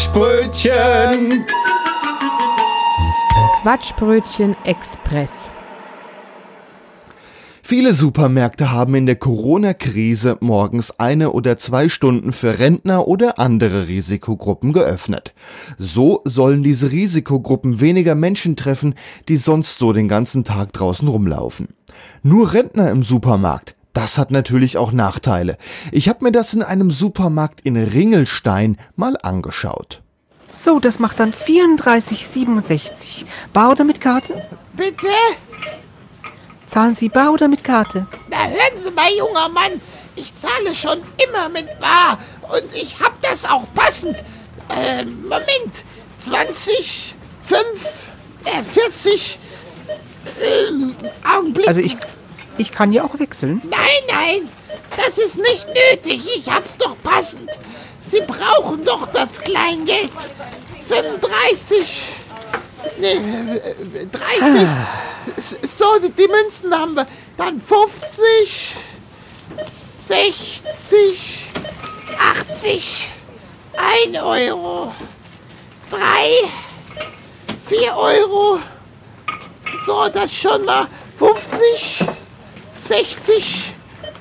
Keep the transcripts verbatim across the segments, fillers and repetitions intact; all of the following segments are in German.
Quatschbrötchen. Quatschbrötchen Express. Viele Supermärkte haben in der Corona-Krise morgens eine oder zwei Stunden für Rentner oder andere Risikogruppen geöffnet. So sollen diese Risikogruppen weniger Menschen treffen, die sonst so den ganzen Tag draußen rumlaufen. Nur Rentner im Supermarkt, das hat natürlich auch Nachteile. Ich habe mir das in einem Supermarkt in Ringelstein mal angeschaut. So, das macht dann vierunddreißig siebenundsechzig. Bar oder mit Karte? Bitte? Zahlen Sie bar oder mit Karte? Na, hören Sie mal, junger Mann. Ich zahle schon immer mit bar. Und ich hab das auch passend. Äh, Moment. zwanzig, fünf, äh, vierzig, ähm, Augenblick. Also ich, ich kann ja auch wechseln. Nein, nein. Das ist nicht nötig. Ich hab's doch passend. Sie brauchen doch das Kleingeld. fünfunddreißig. Nee, dreißig. So, die Münzen haben wir. Dann fünfzig, sechzig, achtzig, ein Euro, drei, vier Euro. So, das schon mal fünfzig, sechzig,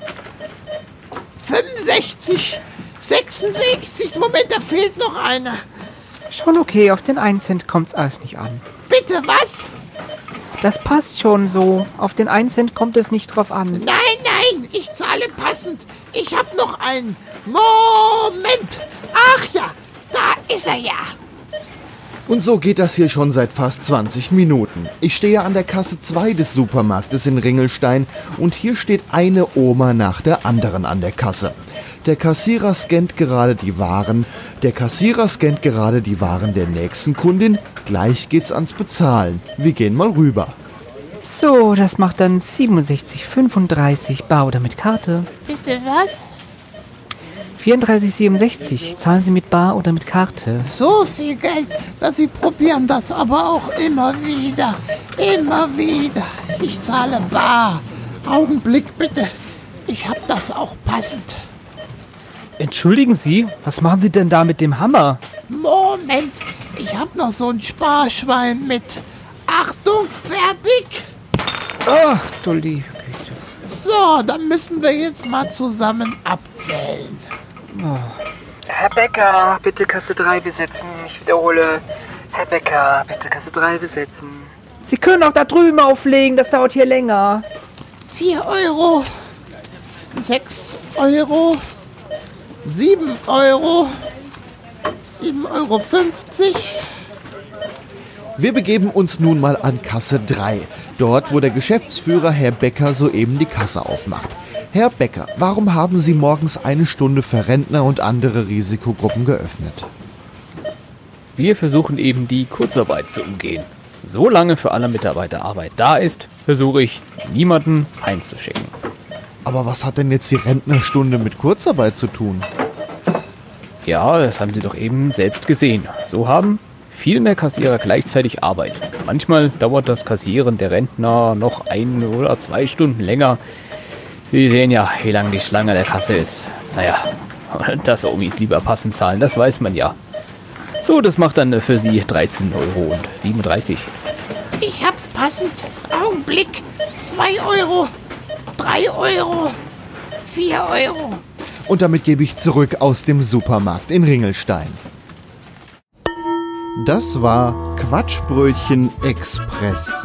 fünfundsechzig, sechsundsechzig. Moment, da fehlt noch einer. Schon okay, auf den einen Cent kommt's alles nicht an. Bitte, was? Das passt schon so. Auf den einen Cent kommt es nicht drauf an. Nein, nein, ich zahle passend. Ich hab noch einen. Moment. Ach ja, da ist er ja. Und so geht das hier schon seit fast zwanzig Minuten. Ich stehe an der Kasse zwei des Supermarktes in Ringelstein und hier steht eine Oma nach der anderen an der Kasse. Der Kassierer scannt gerade die Waren, der Kassierer scannt gerade die Waren der nächsten Kundin. Gleich geht's ans Bezahlen. Wir gehen mal rüber. So, das macht dann siebenundsechzig fünfunddreißig, bar oder mit Karte. Bitte was? vierunddreißig siebenundsechzig, zahlen Sie mit bar oder mit Karte? So viel Geld, dass Sie probieren das aber auch immer wieder. Immer wieder. Ich zahle bar. Augenblick bitte. Ich hab das auch passend. Entschuldigen Sie, was machen Sie denn da mit dem Hammer? Moment, ich hab noch so ein Sparschwein mit. Achtung, fertig. Oh, Stuldi. So, dann müssen wir jetzt mal zusammen abzählen. Oh. Herr Becker, bitte Kasse drei besetzen. Ich wiederhole. Herr Becker, bitte Kasse drei besetzen. Sie können auch da drüben auflegen, das dauert hier länger. Vier Euro. Sechs Euro. Sieben Euro. Sieben Euro fünfzig. Wir begeben uns nun mal an Kasse drei. Dort, wo der Geschäftsführer Herr Becker soeben die Kasse aufmacht. Herr Becker, warum haben Sie morgens eine Stunde für Rentner und andere Risikogruppen geöffnet? Wir versuchen eben die Kurzarbeit zu umgehen. Solange für alle Mitarbeiter Arbeit da ist, versuche ich, niemanden heimzuschicken. Aber was hat denn jetzt die Rentnerstunde mit Kurzarbeit zu tun? Ja, das haben Sie doch eben selbst gesehen. So haben viel mehr Kassierer gleichzeitig Arbeit. Manchmal dauert das Kassieren der Rentner noch ein oder zwei Stunden länger. Sie sehen ja, wie lang die Schlange der Kasse ist. Naja, dass Omis lieber passend zahlen, das weiß man ja. So, das macht dann für Sie dreizehn Euro siebenunddreißig. Ich hab's passend. Augenblick. Zwei Euro. Drei Euro. Vier Euro. Und damit gebe ich zurück aus dem Supermarkt in Ringelstein. Das war Quatschbrötchen Express.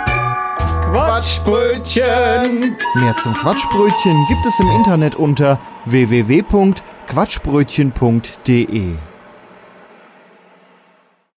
Quatschbrötchen! Mehr zum Quatschbrötchen gibt es im Internet unter w w w punkt quatschbrötchen punkt d e.